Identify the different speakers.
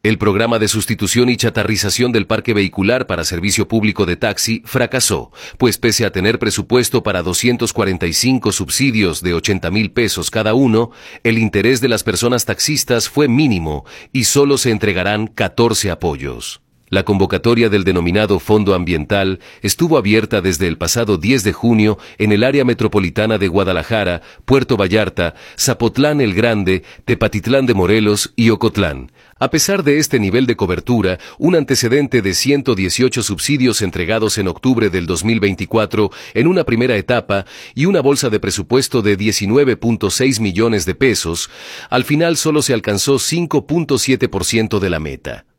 Speaker 1: El programa de sustitución y chatarrización del parque vehicular para servicio público de taxi fracasó, pues pese a tener presupuesto para 245 subsidios de 80,000 pesos cada uno, el interés de las personas taxistas fue mínimo y solo se entregarán 14 apoyos. La convocatoria del denominado Fondo Ambiental estuvo abierta desde el pasado 10 de junio en el área metropolitana de Guadalajara, Puerto Vallarta, Zapotlán el Grande, Tepatitlán de Morelos y Ocotlán. A pesar de este nivel de cobertura, un antecedente de 118 subsidios entregados en octubre del 2024 en una primera etapa y una bolsa de presupuesto de 19.6 millones de pesos, al final solo se alcanzó 5.7% de la meta.